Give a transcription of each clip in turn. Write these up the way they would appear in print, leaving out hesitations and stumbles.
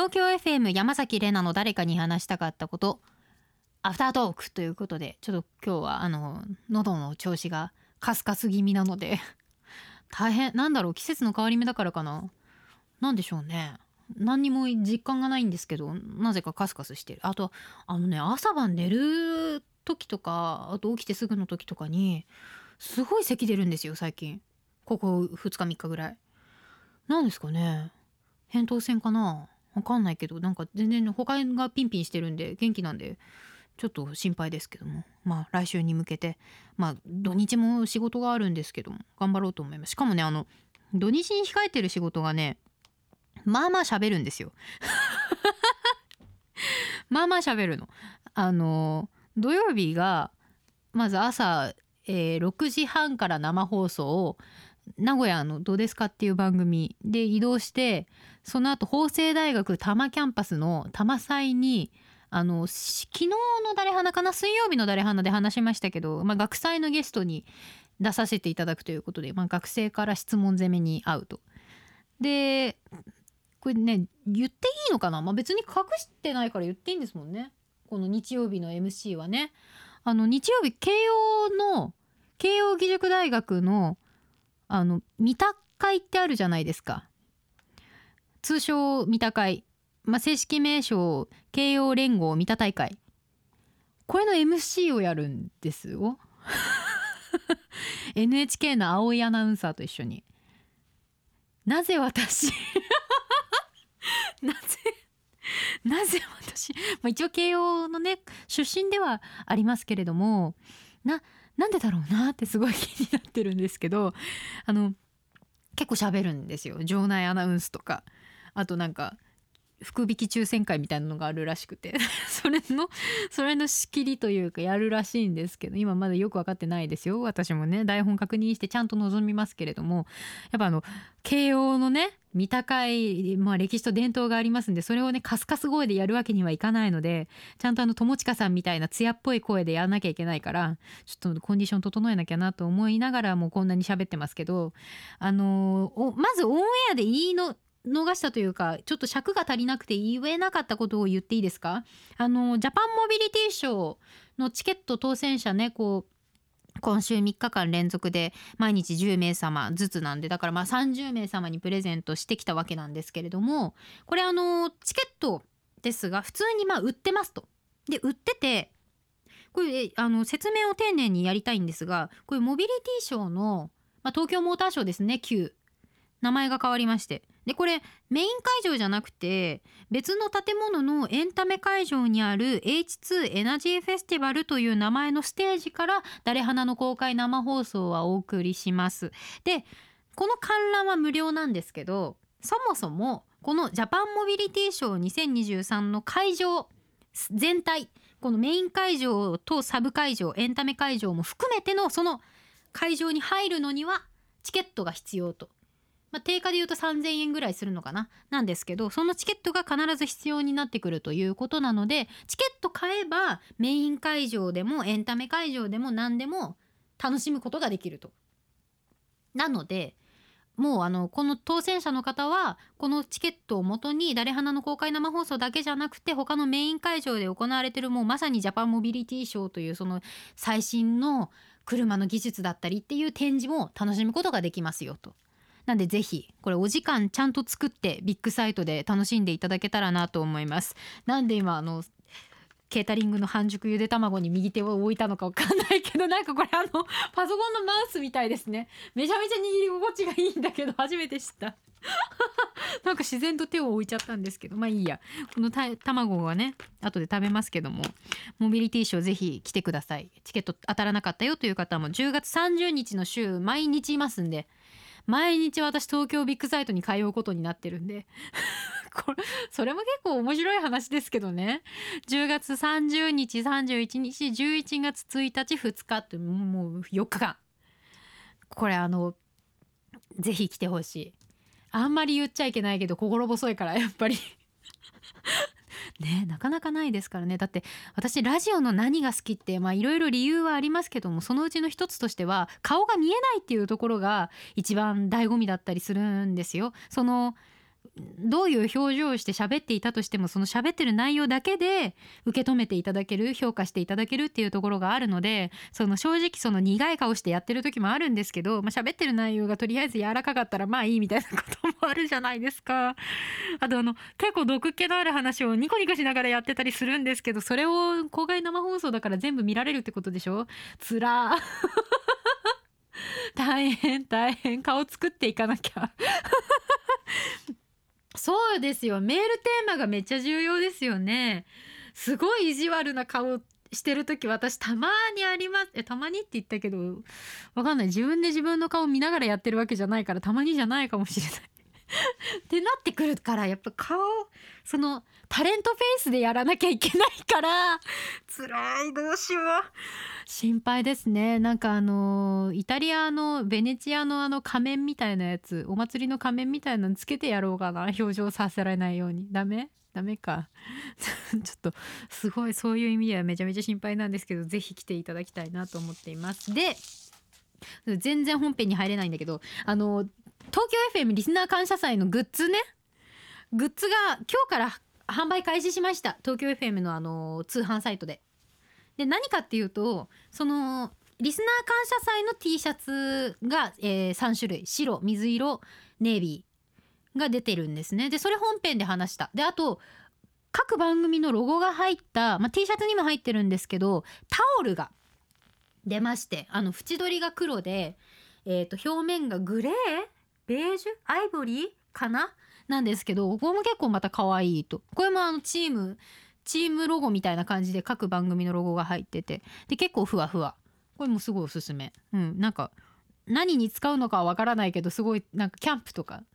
東京 FM 山崎怜奈の誰かに話したかったことアフタートークということで、ちょっと今日は喉の調子がカスカス気味なので大変なんだろう、季節の変わり目だからかな、なんでしょうね、何にも実感がないんですけど、なぜかカスカスしてる。あと朝晩寝る時とか、あと起きてすぐの時とかにすごい咳出るんですよ最近。ここ2日3日ぐらい。なんですかね、扁桃腺かな、わかんないけど、なんか全然他がピンピンしてるんで元気なんでちょっと心配ですけども、まあ来週に向けて、まあ土日も仕事があるんですけども頑張ろうと思います。しかもね、土日に控えてる仕事がね、まあまあ喋るんですよまあまあ喋るの。土曜日がまず朝、6時半から生放送を名古屋のどうですかっていう番組で移動して、その後法政大学多摩キャンパスの多摩祭に昨日の誰花かな、水曜日の誰花で話しましたけど、学祭のゲストに出させていただくということで、学生から質問攻めに会うと。でこれね、言っていいのかな、別に隠してないから言っていいんですもんね。この日曜日の MC はね、日曜日慶応義塾大学の三田会ってあるじゃないですか。通称三田会、正式名称慶応連合三田大会、これの MC をやるんですよNHK の青いアナウンサーと一緒に。なぜ私なぜ私、一応慶応のね出身ではありますけれども、なんでだろうなってすごい気になってるんですけど、結構喋るんですよ。場内アナウンスとか、あとなんか福引き抽選会みたいなのがあるらしくてそれの仕切りというかやるらしいんですけど、今まだよく分かってないですよ。私もね台本確認してちゃんと臨みますけれども、やっぱ慶応のね三田会、歴史と伝統がありますんで、それをねカスカス声でやるわけにはいかないので、ちゃんと友近さんみたいな艶っぽい声でやらなきゃいけないから、ちょっとコンディション整えなきゃなと思いながらもうこんなに喋ってますけど、まずオンエアで言い逃したというか、ちょっと尺が足りなくて言えなかったことを言っていいですか。ジャパンモビリティショーのチケット当選者ね、今週3日間連続で毎日10名様ずつなんで、だから30名様にプレゼントしてきたわけなんですけれども、これチケットですが普通に売ってますと。で売ってて、これ説明を丁寧にやりたいんですが、これモビリティショーの、東京モーターショーですね、旧名前が変わりまして、でこれメイン会場じゃなくて別の建物のエンタメ会場にある H2 エナジーフェスティバルという名前のステージから誰花の公開生放送はお送りします。でこの観覧は無料なんですけど、そもそもこのジャパンモビリティショー2023の会場全体、このメイン会場とサブ会場エンタメ会場も含めてのその会場に入るのにはチケットが必要と。定価で言うと3000円ぐらいするのかな、なんですけど、そのチケットが必ず必要になってくるということなので、チケット買えばメイン会場でもエンタメ会場でも何でも楽しむことができると。なのでもうこの当選者の方はこのチケットを元に誰花の公開生放送だけじゃなくて、他のメイン会場で行われているもうまさにジャパンモビリティショーというその最新の車の技術だったりっていう展示も楽しむことができますよと。なんでぜひこれお時間ちゃんと作ってビッグサイトで楽しんでいただけたらなと思います。なんで今ケータリングの半熟ゆで卵に右手を置いたのか分かんないけど、なんかこれパソコンのマウスみたいですね。めちゃめちゃ握り心地がいいんだけど初めて知ったなんか自然と手を置いちゃったんですけど、いいや。この卵はね後で食べますけども、モビリティショーぜひ来てください。チケット当たらなかったよという方も10月30日の週毎日いますんで、毎日私東京ビッグサイトに通うことになってるんでそれも結構面白い話ですけどね。10月30日31日11月1日2日ってもう4日間、これぜひ来てほしい。あんまり言っちゃいけないけど心細いからやっぱりね、なかなかないですからね。だって私ラジオの何が好きっていろいろ理由はありますけども、そのうちの一つとしては顔が見えないっていうところが一番醍醐味だったりするんですよ。 どういう表情をして喋っていたとしても、その喋ってる内容だけで受け止めていただける、評価していただけるっていうところがあるので、その正直その苦い顔してやってる時もあるんですけど、喋ってる内容がとりあえず柔らかかったらまあいいみたいなこともあるじゃないですか。あと結構毒っ気のある話をニコニコしながらやってたりするんですけど、それを公開生放送だから全部見られるってことでしょ。つら大変大変、顔作っていかなきゃそうですよ、メールテーマがめっちゃ重要ですよね。すごい意地悪な顔してる時私たまにあります。たまにって言ったけどわかんない、自分で自分の顔見ながらやってるわけじゃないからたまにじゃないかもしれないってなってくるから、やっぱ顔、そのタレントフェイスでやらなきゃいけないから辛い、どうしよう、心配ですね。なんかイタリアのベネチアの仮面みたいなやつ、お祭りの仮面みたいなのつけてやろうかな、表情させられないように。ダメかちょっとすごい、そういう意味ではめちゃめちゃ心配なんですけど、ぜひ来ていただきたいなと思っています。で、全然本編に入れないんだけど、東京 FM リスナー感謝祭のグッズね、グッズが今日から販売開始しました。東京 FM の通販サイトで。で、何かっていうと、そのリスナー感謝祭の T シャツが、3種類、白、水色、ネイビーが出てるんですね。でそれ本編で話した。であと各番組のロゴが入った、T シャツにも入ってるんですけど、タオルが出まして、縁取りが黒で、表面がグレー、ベージュ、アイボリーかななんですけど、ここも結構また可愛いと。これもチームロゴみたいな感じで各番組のロゴが入ってて、で結構ふわふわ、これもすごいおすすめ。なんか何に使うのかはわからないけど、すごいなんかキャンプとか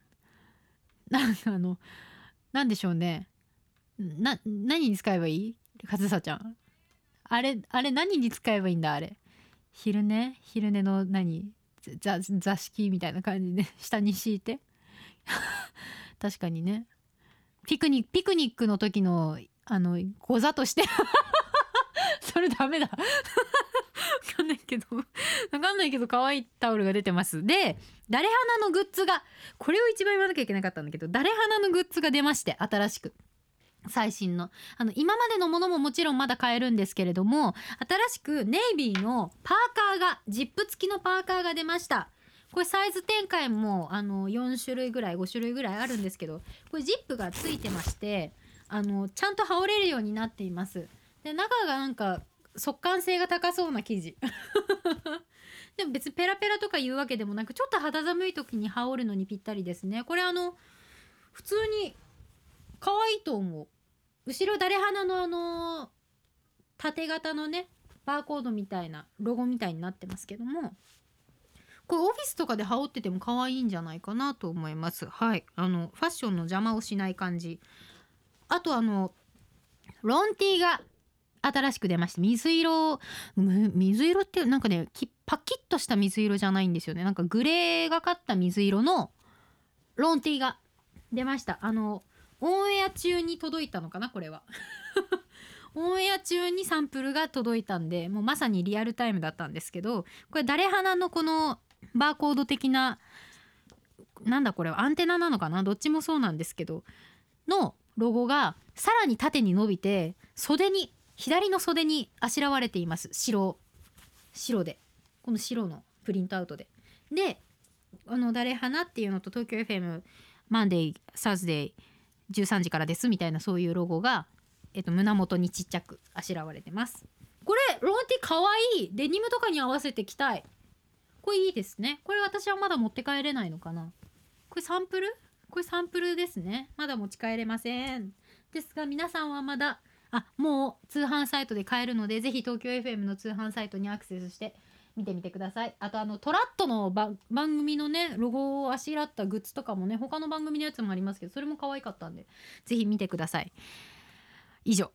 なんでしょうね、何に使えばいい？かずさちゃん、あれ何に使えばいいんだ、あれ。昼寝の座敷みたいな感じで下に敷いて確かにね、ピクニックの時のご座としてそれダメだわかんないけど可愛いタオルが出てます。で、誰花のグッズが、これを一番言わなきゃいけなかったんだけど、誰花のグッズが出まして、新しく最新の今までのものももちろんまだ買えるんですけれども、新しくネイビーのパーカーが、ジップ付きのパーカーが出ました。これサイズ展開も4種類ぐらい5種類ぐらいあるんですけど、これジップがついてまして、ちゃんと羽織れるようになっています。で中がなんか速乾性が高そうな生地でも別にペラペラとかいうわけでもなく、ちょっと肌寒い時に羽織るのにぴったりですね。これ普通に可愛いと思う。後ろ誰花の縦型のねバーコードみたいなロゴみたいになってますけども、これオフィスとかで羽織ってても可愛いんじゃないかなと思います。はい、ファッションの邪魔をしない感じ。あとロンティーが新しく出まして、水色ってなんかね、パキッとした水色じゃないんですよね。なんかグレーがかった水色のロンティーが出ました。オンエア中に届いたのかな、これはオンエア中にサンプルが届いたんで、もうまさにリアルタイムだったんですけど、これ誰花のこのバーコード的な、なんだこれはアンテナなのかな、どっちもそうなんですけどのロゴがさらに縦に伸びて、左の袖にあしらわれています。白で、この白のプリントアウトで誰花っていうのと東京 FM マンデーサーズデー13時からですみたいな、そういうロゴが、胸元にちっちゃくあしらわれてます。これロンティかわいい。デニムとかに合わせて着たい。これいいですね。これ私はまだ持って帰れないのかな。これサンプルですね。まだ持ち帰れません。ですが皆さんはまだもう通販サイトで買えるので、ぜひ東京 FM の通販サイトにアクセスして見てみてください。あとトラットの番組のねロゴをあしらったグッズとかもね、他の番組のやつもありますけど、それも可愛かったんでぜひ見てください。以上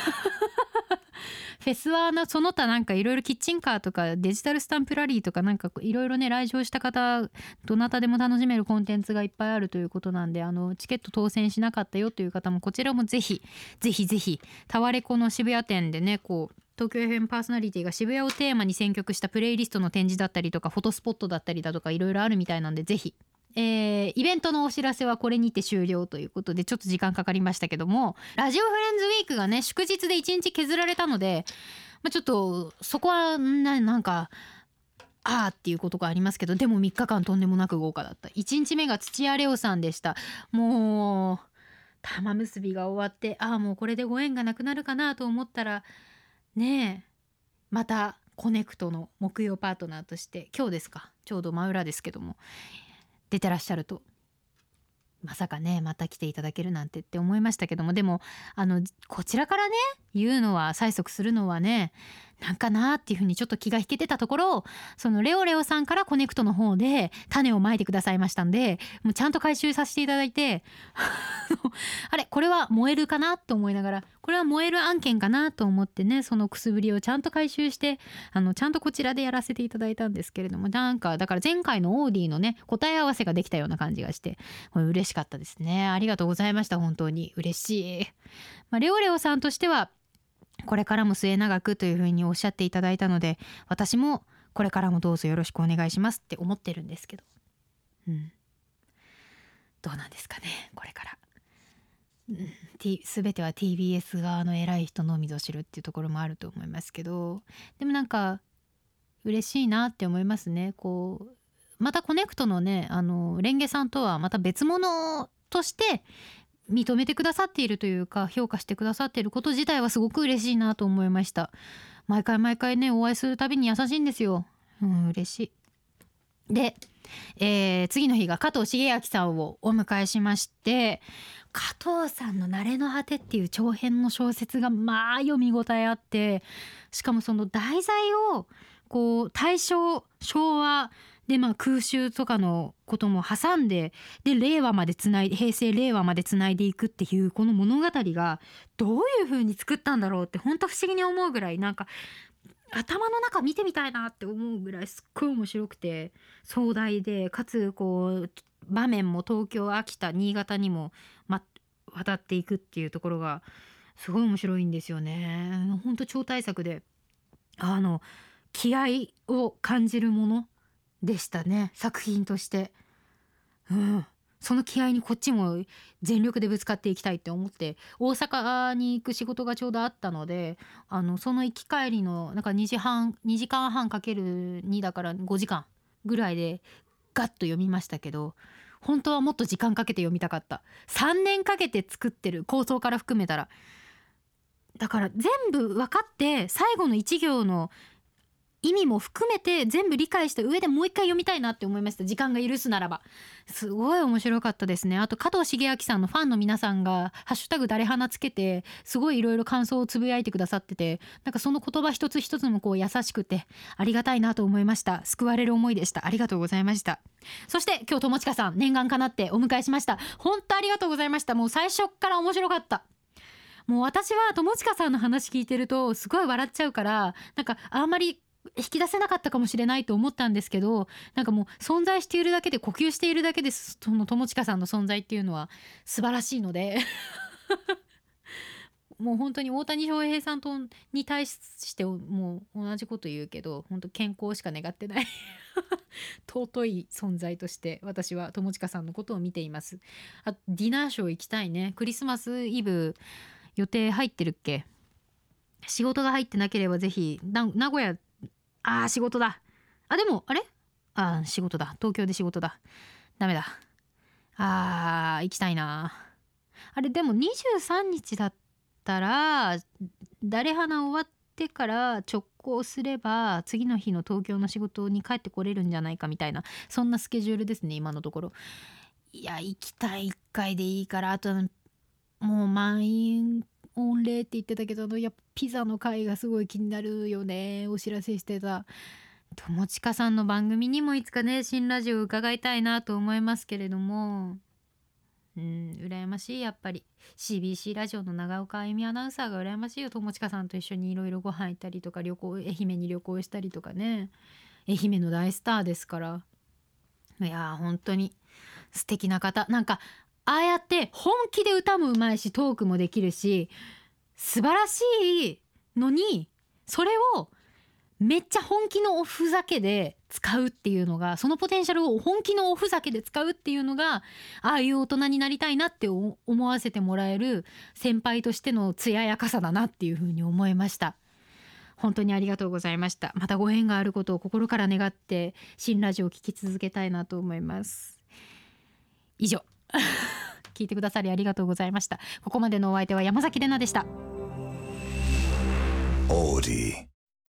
フェスはその他なんかいろいろキッチンカーとかデジタルスタンプラリーとかなんかいろいろね、来場した方どなたでも楽しめるコンテンツがいっぱいあるということなんで、チケット当選しなかったよという方もこちらもぜひタワレコの渋谷店でね、こう東京 FM パーソナリティが渋谷をテーマに選曲したプレイリストの展示だったりとか、フォトスポットだったりだとかいろいろあるみたいなんで、ぜひイベントのお知らせはこれにて終了ということでちょっと時間かかりましたけども、ラジオフレンズウィークがね祝日で1日削られたので、ちょっとそこはなんかっていうことがありますけど、でも3日間とんでもなく豪華だった。1日目が土屋レオさんでした。もう玉結びが終わって、もうこれでご縁がなくなるかなと思ったらねえ、またコネクトの木曜パートナーとして今日ですか、ちょうど真裏ですけども出てらっしゃると、まさかねまた来ていただけるなんてって思いましたけども、でもこちらからね言うのは催促するのはねなんかなっていうふうにちょっと気が引けてたところ、そのレオレオさんからコネクトの方で種をまいてくださいましたんで、もうちゃんと回収させていただいてあれこれは燃えるかなと思いながら、これは燃える案件かなと思ってね、そのくすぶりをちゃんと回収してちゃんとこちらでやらせていただいたんですけれども、なんかだから前回のオーディのね答え合わせができたような感じがして、これ嬉しかったですね。ありがとうございました。本当に嬉しい。レオレオさんとしてはこれからも末永くというふうにおっしゃっていただいたので、私もこれからもどうぞよろしくお願いしますって思ってるんですけど、どうなんですかねこれから、全ては TBS 側の偉い人のみぞ知るっていうところもあると思いますけど、でもなんか嬉しいなって思いますね。こうまたコネクトのねレンゲさんとはまた別物として認めてくださっているというか、評価してくださっていること自体はすごく嬉しいなと思いました。毎回ねお会いするたびに優しいんですよ。嬉しい。で、次の日が加藤茂明さんをお迎えしまして、加藤さんの慣れの果てっていう長編の小説が読み応えあって、しかもその題材をこう大正昭和で空襲とかのことも挟んで、令和までつないで、平成令和までつないでいくっていうこの物語がどういう風に作ったんだろうって本当不思議に思うぐらい、なんか頭の中見てみたいなって思うぐらいすっごい面白くて壮大で、かつこう場面も東京秋田新潟にも渡っていくっていうところがすごい面白いんですよね。本当超大作で気合を感じるものでしたね、作品として。その気合にこっちも全力でぶつかっていきたいって思って、大阪に行く仕事がちょうどあったので、その行き帰りのなんか2時間半かける2だから5時間ぐらいでガッと読みましたけど、本当はもっと時間かけて読みたかった。3年かけて作ってる、構想から含めたら。だから全部分かって最後の1行の意味も含めて全部理解した上でもう一回読みたいなって思いました。時間が許すならば。すごい面白かったですね。あと加藤茂明さんのファンの皆さんがハッシュタグ誰花つけてすごいいろいろ感想をつぶやいてくださってて、なんかその言葉一つ一つもこう優しくてありがたいなと思いました。救われる思いでした。ありがとうございました。そして今日友近さん念願かなってお迎えしました。本当ありがとうございました。もう最初から面白かった。もう私は友近さんの話聞いてるとすごい笑っちゃうから、なんかあんまり引き出せなかったかもしれないと思ったんですけど、なんかもう存在しているだけで、呼吸しているだけでその友近さんの存在っていうのは素晴らしいのでもう本当に大谷翔平さんに対してもう同じこと言うけど、本当健康しか願ってない尊い存在として私は友近さんのことを見ています。ディナーショー行きたいね。クリスマスイブ予定入ってるっけ。仕事が入ってなければぜひ名古屋、仕事だ。でも仕事だ。東京で仕事だ。ダメだ。行きたいな。でも23日だったら誰花終わってから直行すれば次の日の東京の仕事に帰ってこれるんじゃないかみたいな、そんなスケジュールですね今のところ。いや行きたい1回でいいから。あともう満員御礼って言ってたけど、やっぱピザの回がすごい気になるよね。お知らせしてた友近さんの番組にもいつかね新ラジオ伺いたいなと思いますけれども、羨ましい。やっぱり CBC ラジオの長岡あゆみアナウンサーが羨ましいよ。友近さんと一緒にいろいろご飯行ったりとか、愛媛に旅行したりとかね。愛媛の大スターですから。いや本当に素敵な方。なんかああやって本気で歌もうまいしトークもできるし素晴らしいのに、それをめっちゃ本気のおふざけで使うっていうのが、そのポテンシャルを本気のおふざけで使うっていうのが、ああいう大人になりたいなって思わせてもらえる先輩としての艶やかさだなっていうふうに思いました。本当にありがとうございました。またご縁があることを心から願って新ラジオを聞き続けたいなと思います。以上聞いてくださりありがとうございました。ここまでのお相手は山崎怜奈でした。オーディ